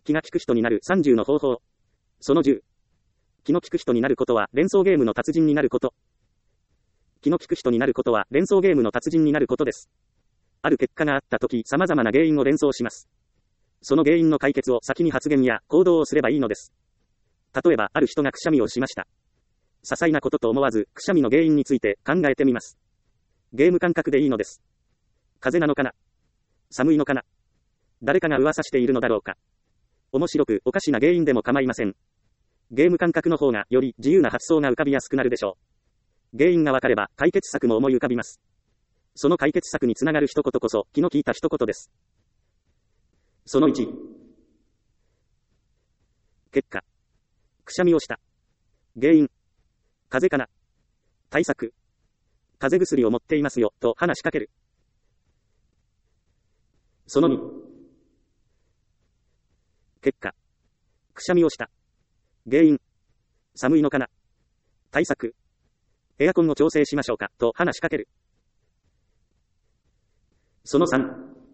気が利く人になる30の方法。その10。気の利く人になることは連想ゲームの達人になること。気の利く人になることは連想ゲームの達人になることです。ある結果があったとき、様々な原因を連想します。その原因の解決を先に発言や行動をすればいいのです。例えば、ある人がくしゃみをしました。些細なことと思わず、くしゃみの原因について考えてみます。ゲーム感覚でいいのです。風邪なのかな？寒いのかな？誰かが噂しているのだろうか？面白くおかしな原因でも構いません。ゲーム感覚の方がより自由な発想が浮かびやすくなるでしょう。原因がわかれば解決策も思い浮かびます。その解決策につながる一言こそ気の利いた一言です。その1。結果。くしゃみをした。原因。風邪かな。対策。風邪薬を持っていますよ、と話しかける。その2。結果。くしゃみをした。原因。寒いのかな。対策。エアコンを調整しましょうか、と話しかける。その3。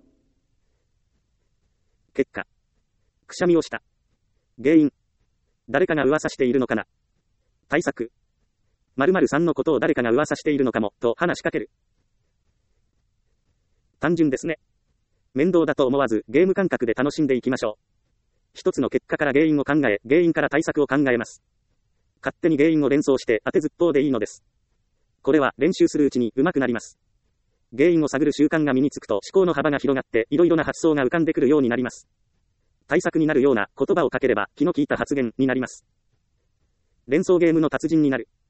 結果。くしゃみをした。原因。誰かが噂しているのかな。対策。〇〇さんのことを誰かが噂しているのかも、と話しかける。単純ですね。面倒だと思わずゲーム感覚で楽しんでいきましょう。一つの結果から原因を考え、原因から対策を考えます。勝手に原因を連想して当てずっぽうでいいのです。これは練習するうちに上手くなります。原因を探る習慣が身につくと思考の幅が広がっていろいろな発想が浮かんでくるようになります。対策になるような言葉をかければ気の利いた発言になります。連想ゲームの達人になる。